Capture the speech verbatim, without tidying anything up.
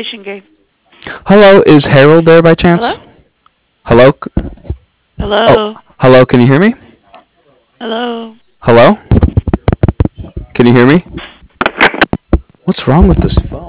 Fishing game. Hello, is Harold there by Hello? chance? Hello? Oh, Hello? hello, can you hear me? Hello? Hello? Can you hear me? What's wrong with this phone?